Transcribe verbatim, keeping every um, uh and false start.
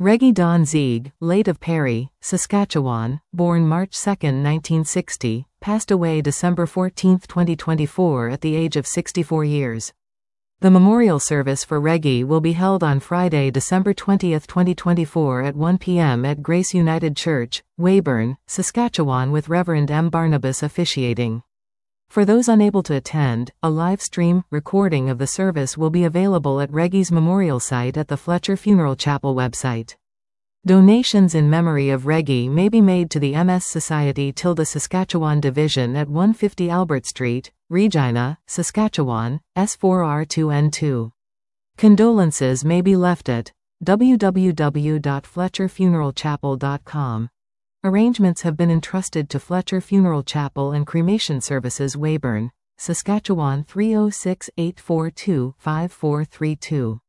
Reggie Don Zieg, late of Perry, Saskatchewan, born March second, nineteen sixty, passed away December fourteenth, twenty twenty-four at the age of sixty-four years. The memorial service for Reggie will be held on Friday, December twentieth, twenty twenty-four at one p m at Grace United Church, Weyburn, Saskatchewan, with Reverend M. Barnabas officiating. For those unable to attend, a live stream recording of the service will be available at Reggie's memorial site at the Fletcher Funeral Chapel website. Donations in memory of Reggie may be made to the M S Society Tilda Saskatchewan Division at one fifty Albert Street, Regina, Saskatchewan, S four R two N two. Condolences may be left at w w w dot fletcher funeral chapel dot com. Arrangements have been entrusted to Fletcher Funeral Chapel and Cremation Services, Weyburn, Saskatchewan three oh six, eight four two, five four three two.